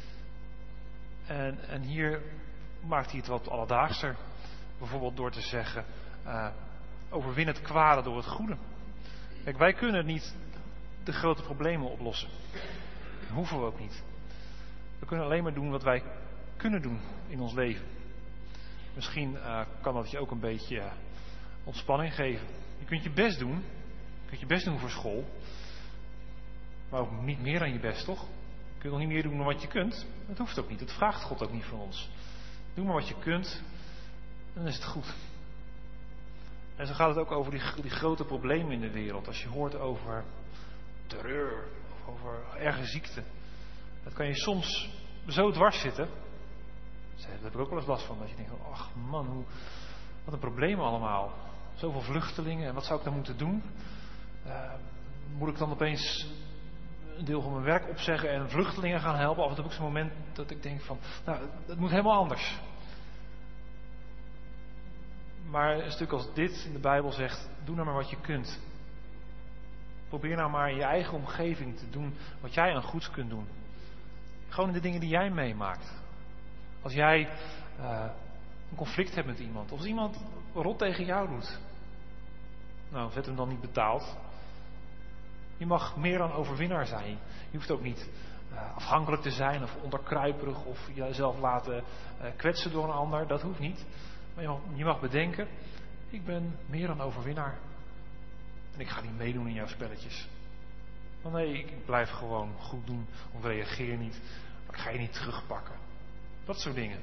En, en hier maakt hij het wat alledaagser. Bijvoorbeeld door te zeggen, uh, overwin het kwade door het goede. Kijk, wij kunnen niet de grote problemen oplossen. Dat hoeven we ook niet. We kunnen alleen maar doen wat wij kunnen doen in ons leven. Misschien uh, kan dat je ook een beetje uh, ontspanning geven. Je kunt je best doen. Je kunt je best doen voor school. Maar ook niet meer dan je best, toch? Je kunt nog niet meer doen dan wat je kunt. Dat hoeft ook niet. Dat vraagt God ook niet van ons. Doe maar wat je kunt. Dan is het goed. En zo gaat het ook over die, die grote problemen in de wereld. Als je hoort over terreur. Of over erge ziekte. Dat kan je soms zo dwars zitten. Daar heb ik ook wel eens last van. Dat je denkt, ach man, hoe, wat een probleem allemaal. zoveel vluchtelingen en wat zou ik dan moeten doen? Uh, moet ik dan opeens een deel van mijn werk opzeggen en vluchtelingen gaan helpen? Of heb ik zo'n moment dat ik denk van, nou, het moet helemaal anders. Maar een stuk als dit in de Bijbel zegt, doe nou maar wat je kunt. Probeer nou maar in je eigen omgeving te doen wat jij aan goeds kunt doen. Gewoon in de dingen die jij meemaakt. Als jij uh, een conflict hebt met iemand, of als iemand rot tegen jou doet. Nou, zet hem dan niet betaald. Je mag meer dan overwinnaar zijn. Je hoeft ook niet uh, afhankelijk te zijn of onderkruiperig of jezelf laten uh, kwetsen door een ander. Dat hoeft niet. Maar je mag, je mag bedenken, ik ben meer dan overwinnaar. En ik ga niet meedoen in jouw spelletjes. Maar nee, ik blijf gewoon goed doen of reageer niet. Maar ik ga je niet terugpakken. Dat soort dingen.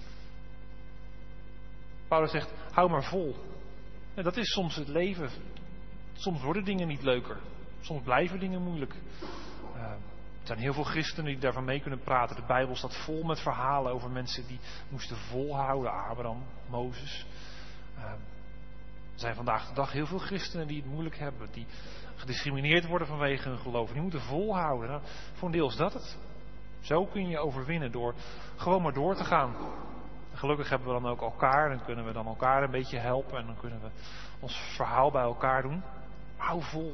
Paulus zegt, hou maar vol. En dat is soms het leven. Soms worden dingen niet leuker. Soms blijven dingen moeilijk. Uh, er zijn heel veel christenen die daarvan mee kunnen praten. De Bijbel staat vol met verhalen over mensen die moesten volhouden. Abraham, Mozes. Uh, er zijn vandaag de dag heel veel christenen die het moeilijk hebben. Die gediscrimineerd worden vanwege hun geloof. Die moeten volhouden. Nou, voor een deel is dat het. Zo kun je overwinnen door gewoon maar door te gaan. En gelukkig hebben we dan ook elkaar. Dan kunnen we dan elkaar een beetje helpen. En dan kunnen we ons verhaal bij elkaar doen. Hou vol.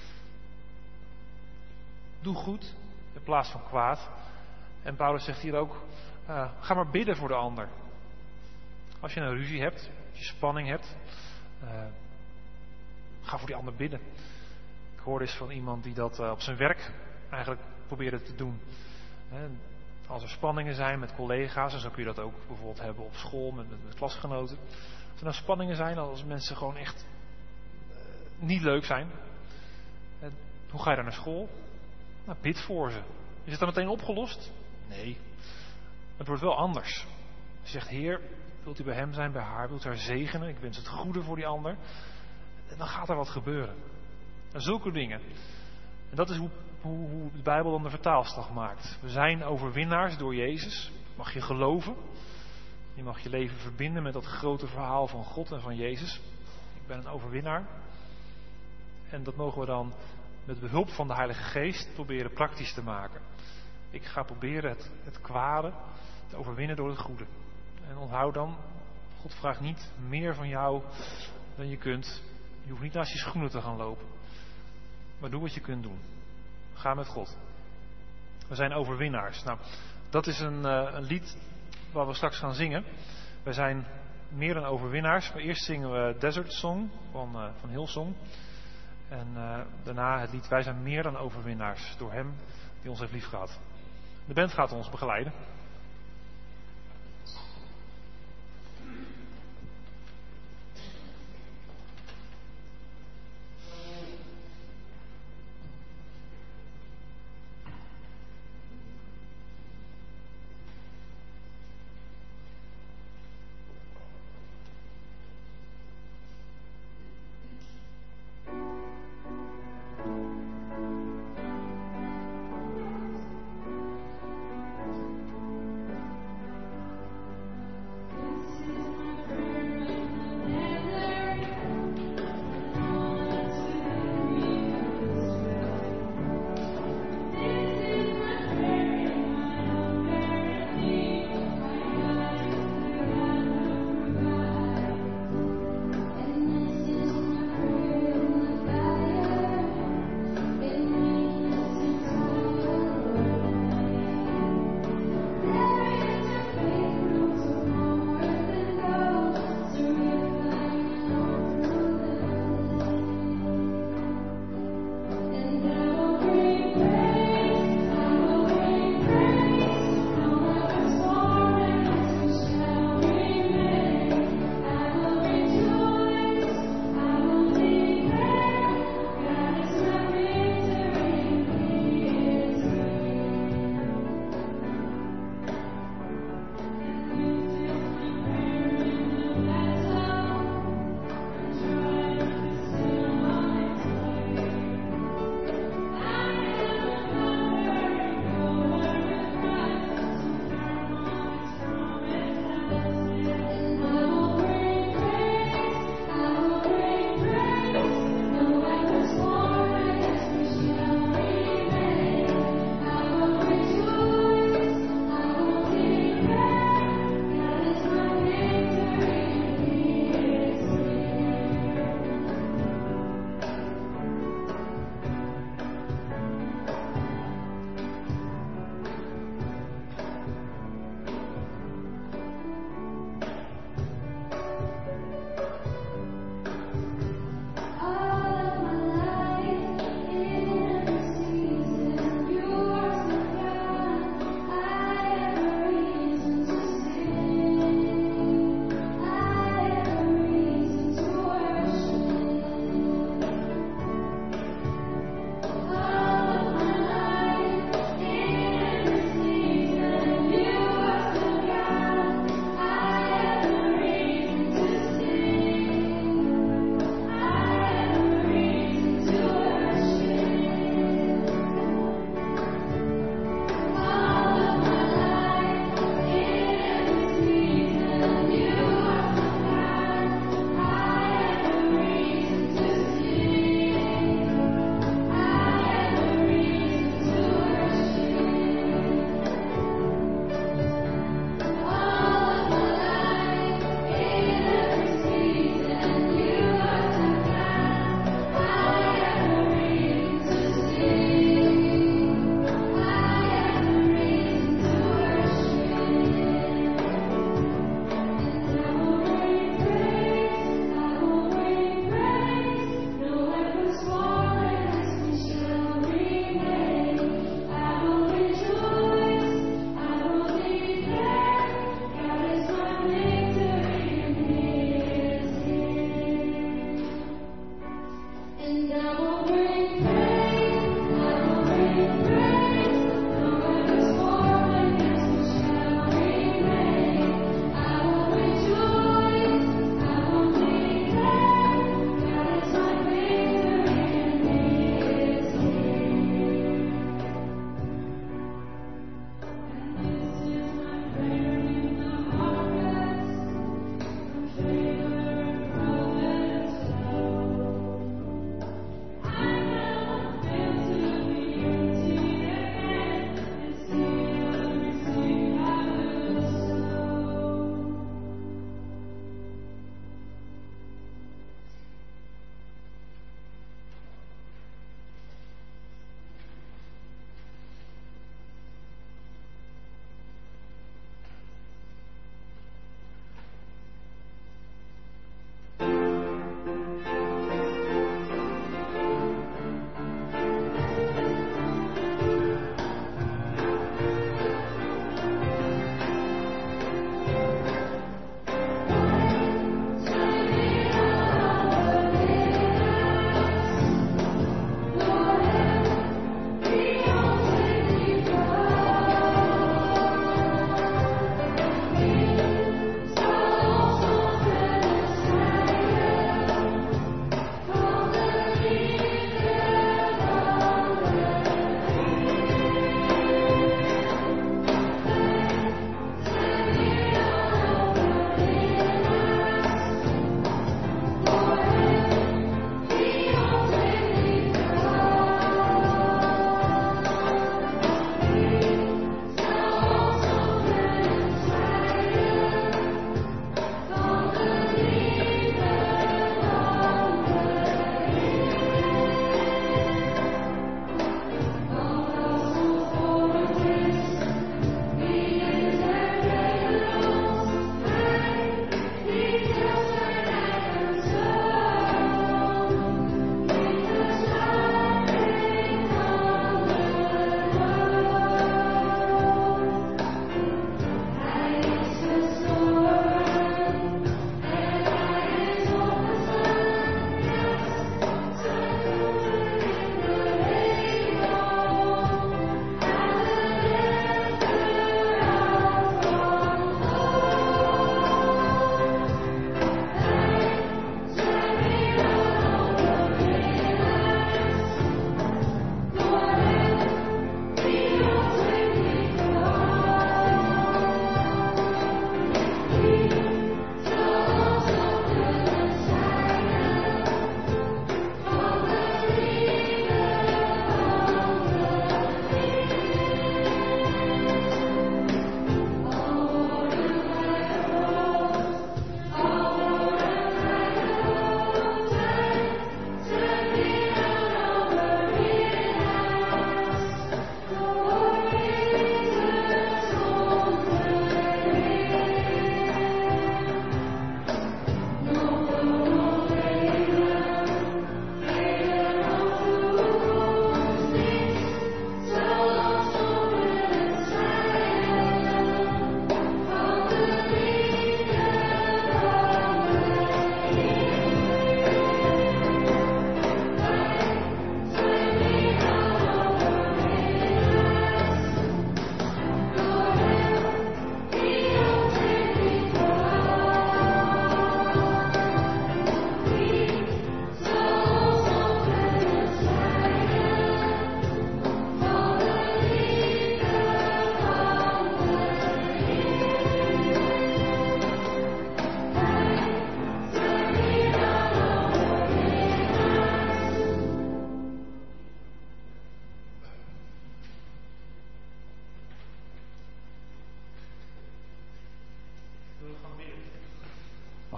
Doe goed in plaats van kwaad. En Paulus zegt hier ook, uh, ga maar bidden voor de ander. Als je een ruzie hebt, als je spanning hebt, uh, ga voor die ander bidden. Ik hoorde eens van iemand die dat uh, op zijn werk eigenlijk probeerde te doen. He, als er spanningen zijn met collega's, dan zo kun je dat ook bijvoorbeeld hebben op school met, met, met klasgenoten. Als er nou spanningen zijn, als mensen gewoon echt uh, niet leuk zijn. En hoe ga je dan naar school? Nou, bid voor ze. Is het dan meteen opgelost? Nee. Het wordt wel anders. Je zegt, Heer, wilt u bij hem zijn, bij haar, wilt u haar zegenen? Ik wens het goede voor die ander. En dan gaat er wat gebeuren. En zulke dingen. En dat is hoe, hoe, hoe de Bijbel dan de vertaalslag maakt. We zijn overwinnaars door Jezus. Mag je geloven. Je mag je leven verbinden met dat grote verhaal van God en van Jezus. Ik ben een overwinnaar. En dat mogen we dan met behulp van de Heilige Geest proberen praktisch te maken. Ik ga proberen het, het kwade te overwinnen door het goede. En onthoud dan, God vraagt niet meer van jou dan je kunt. Je hoeft niet naast je schoenen te gaan lopen. Maar doe wat je kunt doen. Ga met God. We zijn overwinnaars. Nou, dat is een, uh, een lied waar we straks gaan zingen. We zijn meer dan overwinnaars. Maar eerst zingen we Desert Song van, uh, van Hillsong. En uh, daarna het lied Wij zijn meer dan overwinnaars door hem die ons heeft liefgehad. De band gaat ons begeleiden.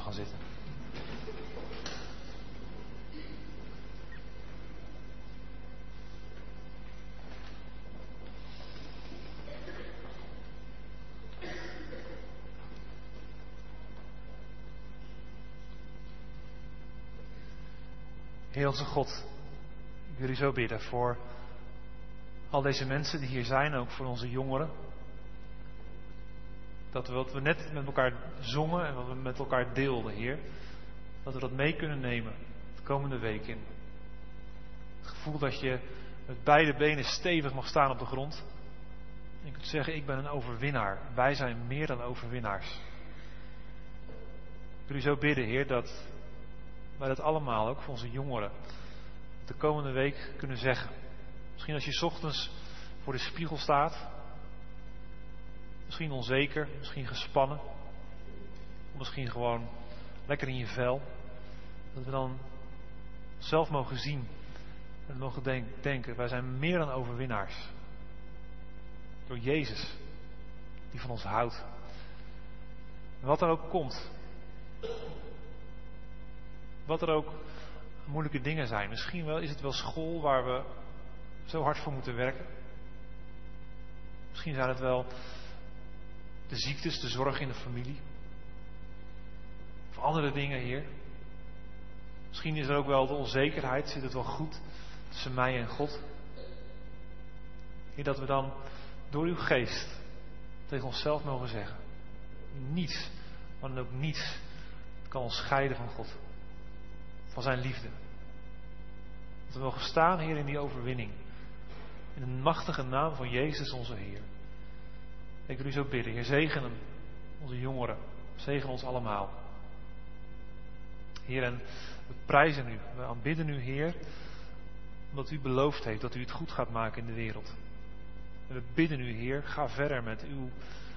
gaan zitten. Heer onze God, ik wil u zo bidden voor al deze mensen die hier zijn, ook voor onze jongeren. Dat we wat we net met elkaar zongen en wat we met elkaar deelden, Heer, dat we dat mee kunnen nemen de komende week in. Het gevoel dat je met beide benen stevig mag staan op de grond. En je kunt zeggen, ik ben een overwinnaar. Wij zijn meer dan overwinnaars. Ik wil u zo bidden, Heer, dat wij dat allemaal, ook voor onze jongeren, de komende week kunnen zeggen. Misschien als je 's ochtends voor de spiegel staat, misschien onzeker, misschien gespannen, of misschien gewoon lekker in je vel, dat we dan zelf mogen zien en mogen denk, denken, wij zijn meer dan overwinnaars. Door Jezus, die van ons houdt. En wat er ook komt, wat er ook moeilijke dingen zijn. Misschien wel is het wel school waar we zo hard voor moeten werken. Misschien zijn het wel de ziektes, de zorg in de familie. Of andere dingen, Heer. Misschien is er ook wel de onzekerheid. Zit het wel goed tussen mij en God? Heer, dat we dan door uw geest tegen onszelf mogen zeggen. Niets, maar dan ook niets kan ons scheiden van God. Van zijn liefde. Dat we mogen staan, Heer, in die overwinning. In de machtige naam van Jezus onze Heer. Ik wil u zo bidden, Heer, zegen hem, onze jongeren. Zegen ons allemaal. Heer, en we prijzen u. We aanbidden u, Heer, omdat u beloofd heeft dat u het goed gaat maken in de wereld. En we bidden u, Heer, ga verder met uw,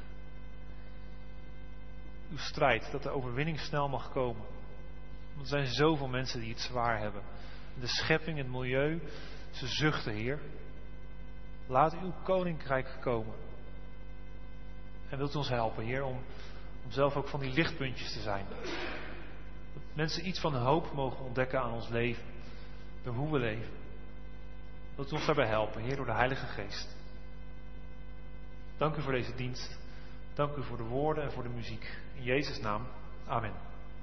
uw strijd. Dat de overwinning snel mag komen. Want er zijn zoveel mensen die het zwaar hebben. De schepping, het milieu, ze zuchten, Heer. Laat uw koninkrijk komen. En wilt u ons helpen, Heer, om, om zelf ook van die lichtpuntjes te zijn. Dat mensen iets van hoop mogen ontdekken aan ons leven. Door hoe we leven. Wilt u ons daarbij helpen, Heer, door de Heilige Geest. Dank u voor deze dienst. Dank u voor de woorden en voor de muziek. In Jezus' naam. Amen.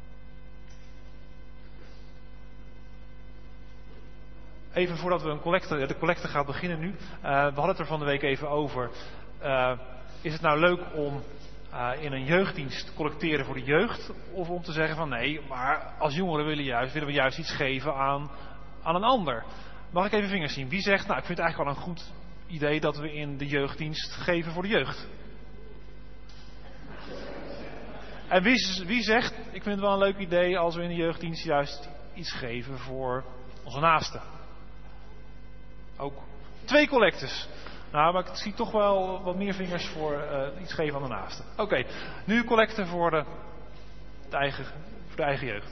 Even voordat we een collecte, de collecte gaat beginnen nu. Uh, we hadden het er van de week even over. Uh, is het nou leuk om uh, in een jeugddienst te collecteren voor de jeugd? Of om te zeggen van nee, maar als jongeren willen, juist, willen we juist iets geven aan, aan een ander. Mag ik even vingers zien? Wie zegt, nou ik vind het eigenlijk wel een goed idee dat we in de jeugddienst geven voor de jeugd? En wie, wie zegt, ik vind het wel een leuk idee als we in de jeugddienst juist iets geven voor onze naasten? Ook twee collectes. Nou, maar ik zie toch wel wat meer vingers voor uh, iets geven aan de naasten. Oké, okay, nu collecte voor de, de, eigen, voor de eigen jeugd.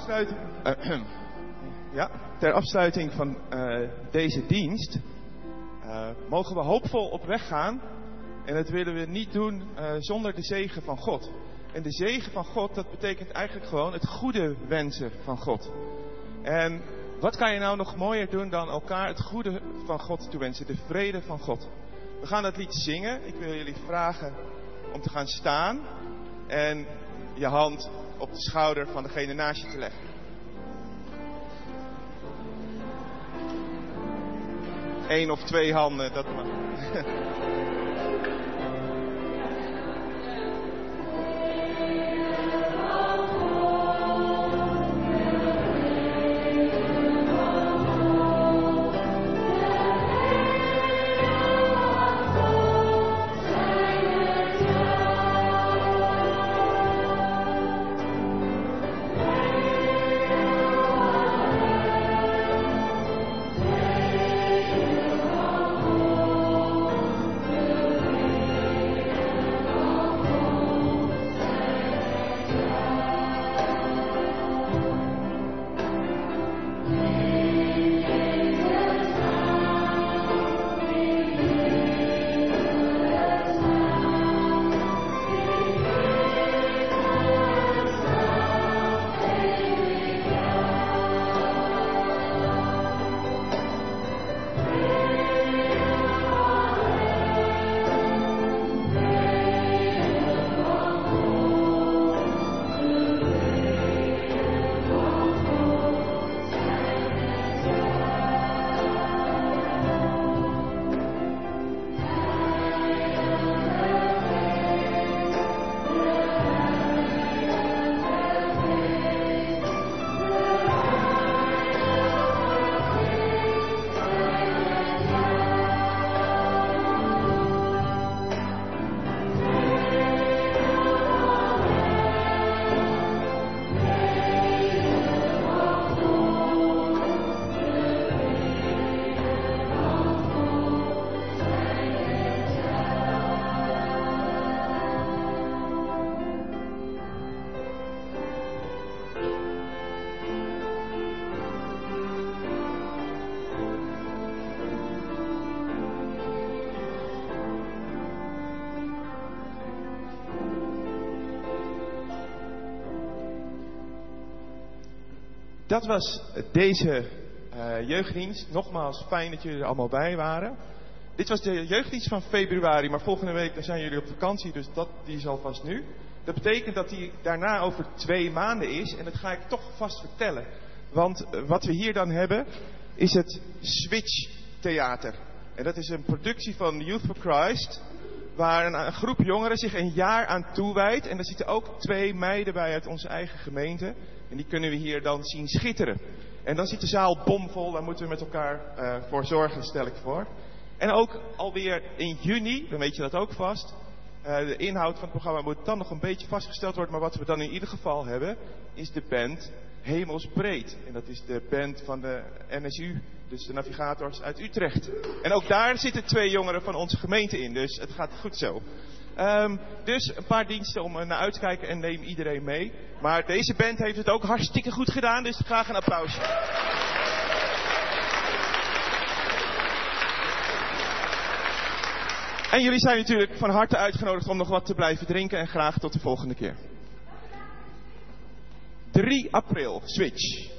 afsluiting, uh, ja, ter afsluiting van uh, deze dienst uh, mogen we hoopvol op weg gaan. En dat willen we niet doen uh, zonder de zegen van God. En de zegen van God, dat betekent eigenlijk gewoon het goede wensen van God. En wat kan je nou nog mooier doen dan elkaar het goede van God toewensen, de vrede van God. We gaan dat lied zingen. Ik wil jullie vragen om te gaan staan en je hand op de schouder van degene naast je te leggen. Eén of twee handen, dat mag. Dat was deze uh, jeugddienst. Nogmaals, fijn dat jullie er allemaal bij waren. Dit was de jeugddienst van februari, maar volgende week dan zijn jullie op vakantie, dus dat, die is alvast nu. Dat betekent dat die daarna over twee maanden is en dat ga ik toch vast vertellen. Want uh, wat we hier dan hebben is het Switch Theater. En dat is een productie van Youth for Christ, waar een, een groep jongeren zich een jaar aan toewijdt. En daar zitten ook twee meiden bij uit onze eigen gemeente. En die kunnen we hier dan zien schitteren. En dan zit de zaal bomvol, daar moeten we met elkaar uh, voor zorgen, stel ik voor. En ook alweer in juni, dan weet je dat ook vast. Uh, de inhoud van het programma moet dan nog een beetje vastgesteld worden. Maar wat we dan in ieder geval hebben, is de band Hemelsbreed. En dat is de band van de N S U, dus de navigators uit Utrecht. En ook daar zitten twee jongeren van onze gemeente in, dus het gaat goed zo. Um, dus een paar diensten om naar uit te kijken en neem iedereen mee. Maar deze band heeft het ook hartstikke goed gedaan, dus graag een applausje. En jullie zijn natuurlijk van harte uitgenodigd om nog wat te blijven drinken en graag tot de volgende keer. drie april, Switch.